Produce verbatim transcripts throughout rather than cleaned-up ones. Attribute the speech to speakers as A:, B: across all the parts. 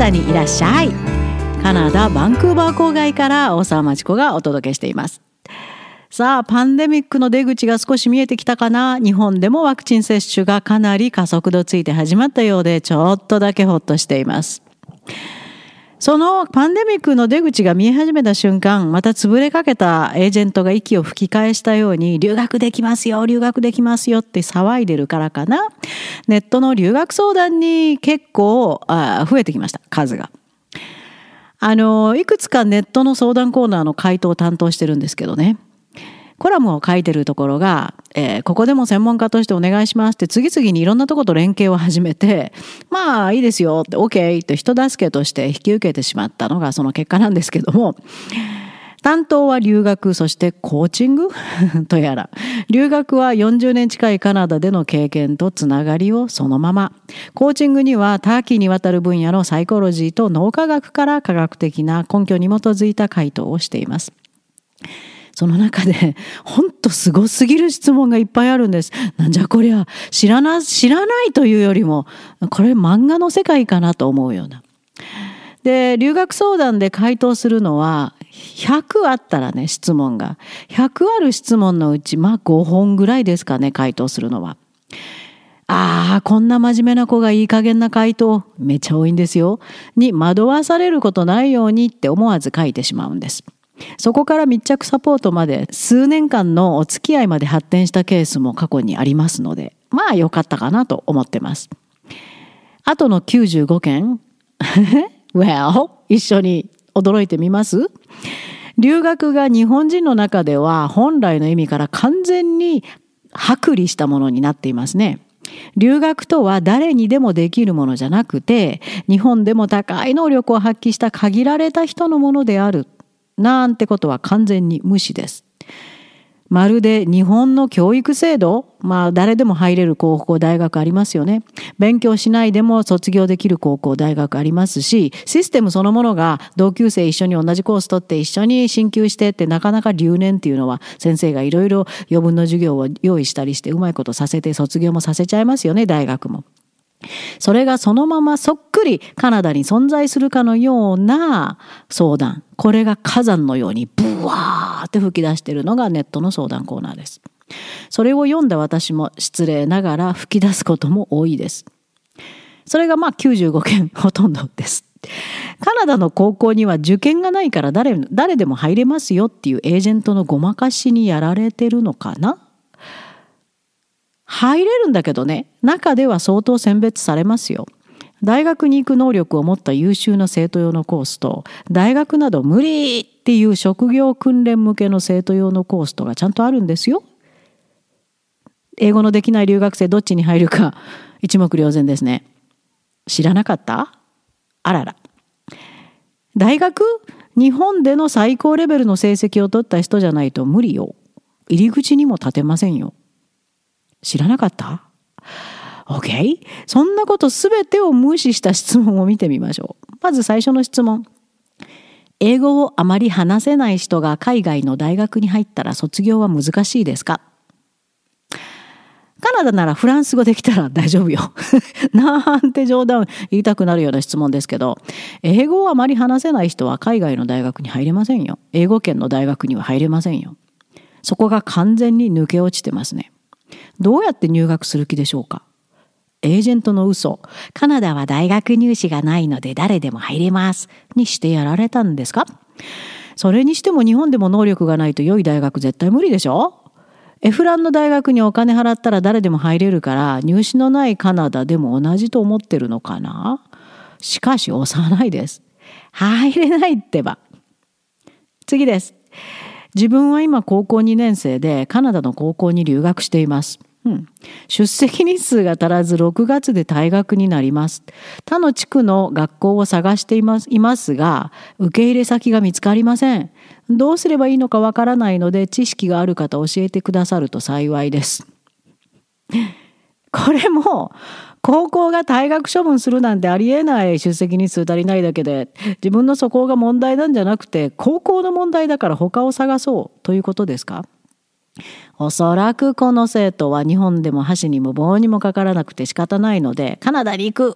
A: ダにいらっしゃい。カナダバンクーバー郊外から大沢町子がお届けしています。さあ、パンデミックの出口が少し見えてきたかな。日本でもワクチン接種がかなり加速度ついて始まったようで、ちょっとだけほっとしています。そのパンデミックの出口が見え始めた瞬間、また潰れかけたエージェントが息を吹き返したように、留学できますよ、留学できますよって騒いでるからかな。ネットの留学相談に結構あ増えてきました、数が。あの、いくつかネットの相談コーナーの回答を担当してるんですけどね。コラムを書いてるところが、えー、ここでも専門家としてお願いしますって次々にいろんなところと連携を始めて、まあいいですよって OK って人助けとして引き受けてしまったのがその結果なんですけども、担当は留学、そしてコーチングとやら。留学はよんじゅうねん近いカナダでの経験とつながりをそのまま。コーチングには多岐にわたる分野のサイコロジーと脳科学から科学的な根拠に基づいた回答をしています。その中で、ほんとすごすぎる質問がいっぱいあるんです。なんじゃこりゃ、知らな、知らないというよりも、これ漫画の世界かなと思うような。で、留学相談で回答するのは、ひゃくあったらね、質問が。ひゃくある質問のうち、まあごほんぐらいですかね、回答するのは。ああ、こんな真面目な子がいい加減な回答、めっちゃ多いんですよ。に惑わされることないようにって思わず書いてしまうんです。そこから密着サポートまで数年間のお付き合いまで発展したケースも過去にありますので、まあ良かったかなと思ってます。あとのきゅうじゅうごけんwell 一緒に驚いてみます？留学が日本人の中では本来の意味から完全に剥離したものになっていますね。留学とは誰にでもできるものじゃなくて、日本でも高い能力を発揮した限られた人のものであるなんてことは完全に無視です。まるで日本の教育制度、まあ誰でも入れる高校大学ありますよね。勉強しないでも卒業できる高校大学ありますし、システムそのものが同級生一緒に同じコース取って一緒に進級してってなかなか留年っていうのは先生がいろいろ余分の授業を用意したりしてうまいことさせて卒業もさせちゃいますよね、大学も。それがそのままそっくりカナダに存在するかのような相談。これが火山のようにブワーって吹き出しているのがネットの相談コーナーです。それを読んだ私も失礼ながら吹き出すことも多いです。それがまあきゅうじゅうごけんほとんどです。カナダの高校には受験がないから誰、誰でも入れますよっていうエージェントのごまかしにやられてるのかな？入れるんだけどね、中では相当選別されますよ。大学に行く能力を持った優秀な生徒用のコースと、大学など無理っていう職業訓練向けの生徒用のコースとがちゃんとあるんですよ。英語のできない留学生どっちに入るか一目瞭然ですね。知らなかった？あらら。大学？日本での最高レベルの成績を取った人じゃないと無理よ。入り口にも立てませんよ。知らなかった？ OK？ そんなことすべてを無視した質問を見てみましょう。まず最初の質問。英語をあまり話せない人が海外の大学に入ったら卒業は難しいですか？カナダならフランス語できたら大丈夫よ。なんて冗談言いたくなるような質問ですけど、英語をあまり話せない人は海外の大学に入れませんよ。英語圏の大学には入れませんよ。そこが完全に抜け落ちてますね。どうやって入学する気でしょうか？エージェントの嘘、カナダは大学入試がないので誰でも入れますにしてやられたんですか？それにしても日本でも能力がないと良い大学絶対無理でしょ？エフランの大学にお金払ったら誰でも入れるから入試のないカナダでも同じと思ってるのかな？しかし幼いです。入れないってば。次です。自分は今高校にねん生でカナダの高校に留学しています。うん、出席日数が足らずろくがつで退学になります。他の地区の学校を探しています、いますが受け入れ先が見つかりません。どうすればいいのかわからないので知識がある方教えてくださると幸いです。これも高校が退学処分するなんてありえない。出席日数足りないだけで自分の素行が問題なんじゃなくて高校の問題だから他を探そうということですか？おそらくこの生徒は日本でも箸にも棒にもかからなくて仕方ないのでカナダに行く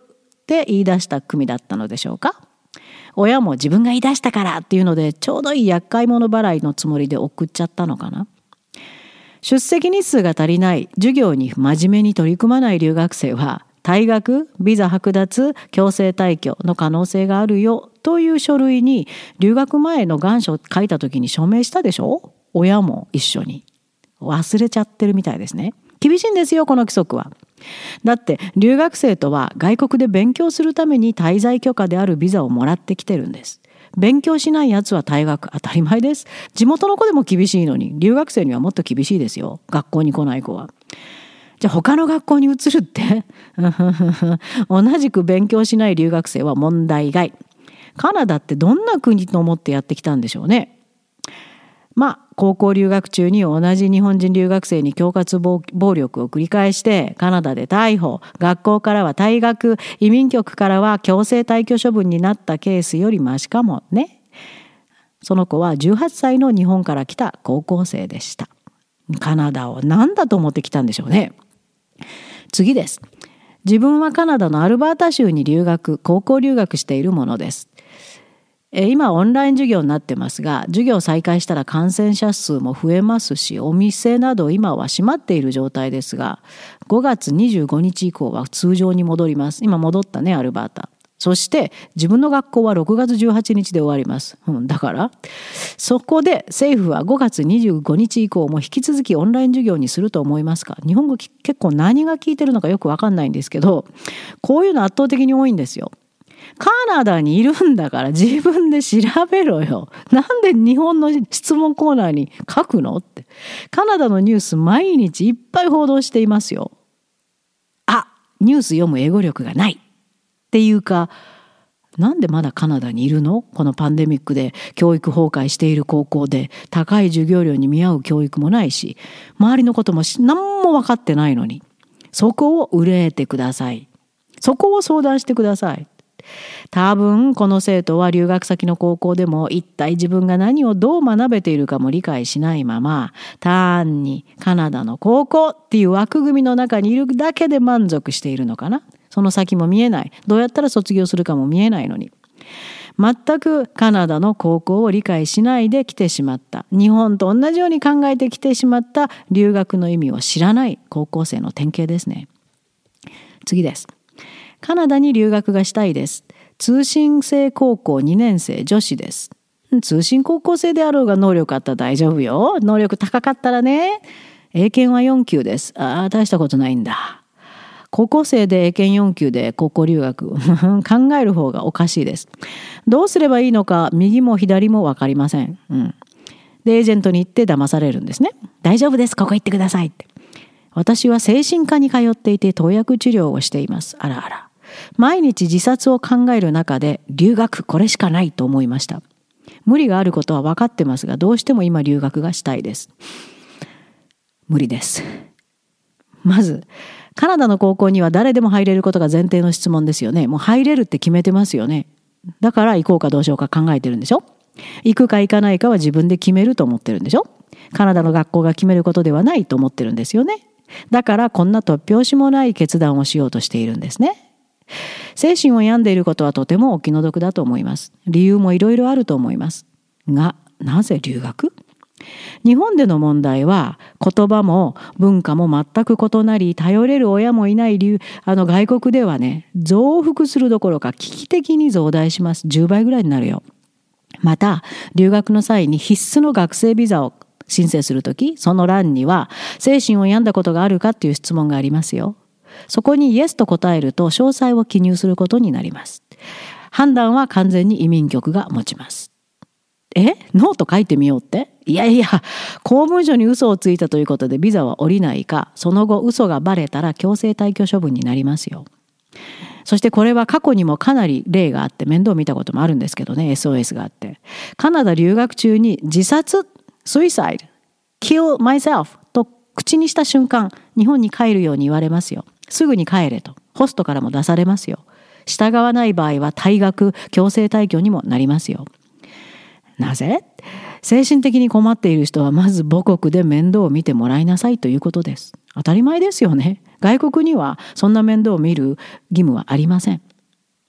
A: って言い出した組だったのでしょうか。親も自分が言い出したからっていうのでちょうどいい厄介者払いのつもりで送っちゃったのかな。出席日数が足りない、授業に真面目に取り組まない留学生は退学、ビザ剥奪、強制退去の可能性があるよという書類に留学前の願書を書いた時に署名したでしょ。親も一緒に。忘れちゃってるみたいですね。厳しいんですよこの規則は。だって留学生とは外国で勉強するために滞在許可であるビザをもらってきてるんです。勉強しないやつは退学、当たり前です。地元の子でも厳しいのに留学生にはもっと厳しいですよ、学校に来ない子は。じゃあ他の学校に移るって同じく勉強しない留学生は問題外。カナダってどんな国と思ってやってきたんでしょうね。まあ高校留学中に同じ日本人留学生に恐喝暴力を繰り返してカナダで逮捕、学校からは退学、移民局からは強制退去処分になったケースよりマシかもね。その子はじゅうはっさいの日本から来た高校生でした。カナダを何だと思ってきたんでしょうね。次です。自分はカナダのアルバータ州に留学、高校留学しているものです。今オンライン授業になってますが、授業再開したら感染者数も増えますし、お店など今は閉まっている状態ですが、ごがつにじゅうごにち以降は通常に戻ります。今戻ったね、アルバータ。そして自分の学校はろくがつじゅうはちにちで終わります。うん、だからそこで政府はごがつにじゅうごにち以降も引き続きオンライン授業にすると思いますか。日本語結構何が効いてるのかよく分かんないんですけど、こういうの圧倒的に多いんですよ。カナダにいるんだから自分で調べろよ。なんで日本の質問コーナーに書くのって。カナダのニュース毎日いっぱい報道していますよ。あ、ニュース読む英語力がないっていうか、なんでまだカナダにいるの？このパンデミックで教育崩壊している高校で高い授業料に見合う教育もないし、周りのことも何も分かってないのに、そこを憂えてください。そこを相談してください。多分この生徒は留学先の高校でも一体自分が何をどう学べているかも理解しないまま、単にカナダの高校っていう枠組みの中にいるだけで満足しているのかな。その先も見えない。どうやったら卒業するかも見えないのに。全くカナダの高校を理解しないで来てしまった。日本と同じように考えて来てしまった留学の意味を知らない高校生の典型ですね。次です。カナダに留学がしたいです。通信制高校にねんせい女子です。通信高校生であろうが能力あったら大丈夫よ。能力高かったらね。英検はよんきゅうです。ああ、大したことないんだ。高校生で英検よんきゅうで高校留学考える方がおかしいです。どうすればいいのか右も左も分かりません。うん、でエージェントに行って騙されるんですね。大丈夫です、ここ行ってくださいって。私は精神科に通っていて投薬治療をしています。あらあら。毎日自殺を考える中で留学これしかないと思いました。無理があることは分かってますが、どうしても今留学がしたいです。無理です。まずカナダの高校には誰でも入れることが前提の質問ですよね。もう入れるって決めてますよね。だから行こうかどうしようか考えてるんでしょ。行くか行かないかは自分で決めると思ってるんでしょ。カナダの学校が決めることではないと思ってるんですよね。だからこんな突拍子もない決断をしようとしているんですね。精神を病んでいることはとてもお気の毒だと思います。理由もいろいろあると思います。が、なぜ留学？日本での問題は言葉も文化も全く異なり、頼れる親もいない留あの外国ではね、増幅するどころか危機的に増大します。じゅうばいぐらいになるよ。また留学の際に必須の学生ビザを申請するとき、その欄には精神を病んだことがあるかっていう質問がありますよ。そこにイエスと答えると詳細を記入することになります。判断は完全に移民局が持ちます。え？ノート書いてみようって？いやいや、公文書に嘘をついたということでビザは下りないか、その後嘘がバレたら強制退去処分になりますよ。そしてこれは過去にもかなり例があって面倒見たこともあるんですけどね、 エスオーエス があって、カナダ留学中に自殺、suicide、kill myself と口にした瞬間、日本に帰るように言われますよ。すぐに帰れとホストからも出されますよ。従わない場合は退学、強制退去にもなりますよ。なぜ？精神的に困っている人はまず母国で面倒を見てもらいなさいということです。当たり前ですよね。外国にはそんな面倒を見る義務はありません。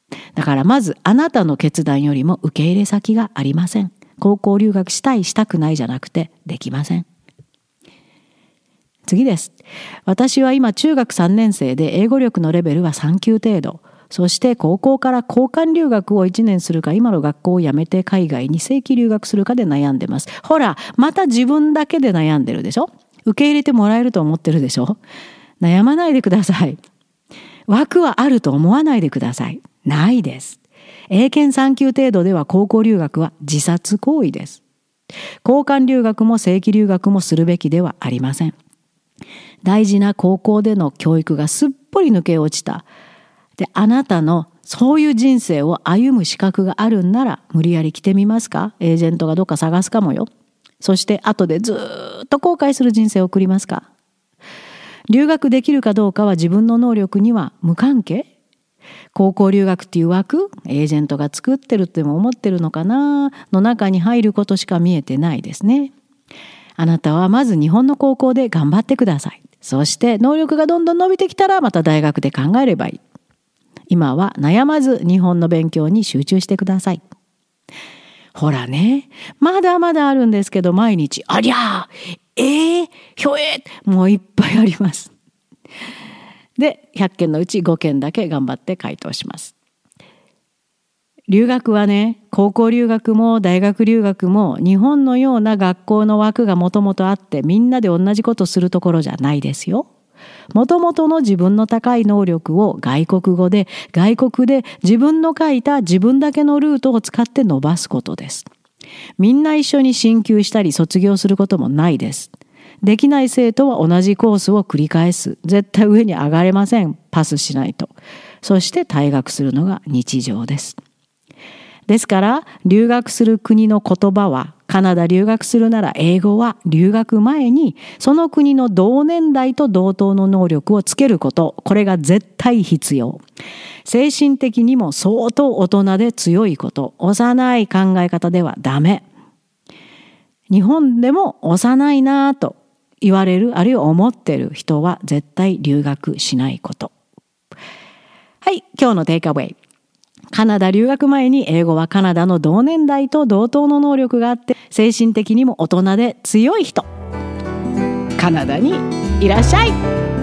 A: だからまずあなたの決断よりも受け入れ先がありません。高校留学したいしたくないじゃなくてできません。次です。私は今中学さんねん生で英語力のレベルはさん級程度。そして高校から交換留学をいちねんするか今の学校を辞めて海外に正規留学するかで悩んでます。ほら、また自分だけで悩んでるでしょ。受け入れてもらえると思ってるでしょ。悩まないでください。枠はあると思わないでください。ないです。英検さん級程度では高校留学は自殺行為です。交換留学も正規留学もするべきではありません。大事な高校での教育がすっぽり抜け落ちた。で、あなたのそういう人生を歩む資格があるんなら無理やり来てみますか？エージェントがどっか探すかもよ。そして後でずっと後悔する人生を送りますか？留学できるかどうかは自分の能力には無関係？高校留学っていう枠、エージェントが作ってるっても思ってるのかなの中に入ることしか見えてないですね。あなたはまず日本の高校で頑張ってください。そして能力がどんどん伸びてきたらまた大学で考えればいい。今は悩まず日本の勉強に集中してください。ほらね、まだまだあるんですけど毎日、ありゃー、えー、ひょえー、もういっぱいあります。で、ひゃっけんのうちごけんだけ頑張って回答します。留学はね、高校留学も大学留学も日本のような学校の枠がもともとあってみんなで同じことするところじゃないですよ。もともとの自分の高い能力を外国語で外国で自分の書いた自分だけのルートを使って伸ばすことです。みんな一緒に進級したり卒業することもないです。できない生徒は同じコースを繰り返す。絶対上に上がれません。パスしないと。そして退学するのが日常です。ですから留学する国の言葉はカナダ留学するなら英語は留学前にその国の同年代と同等の能力をつけること、これが絶対必要。精神的にも相当大人で強いこと、幼い考え方ではダメ。日本でも幼いなぁと言われるあるいは思ってる人は絶対留学しないこと。はい、今日のテイクアウェイ。カナダ留学前に英語はカナダの同年代と同等の能力があって精神的にも大人で強い人。カナダにいらっしゃい。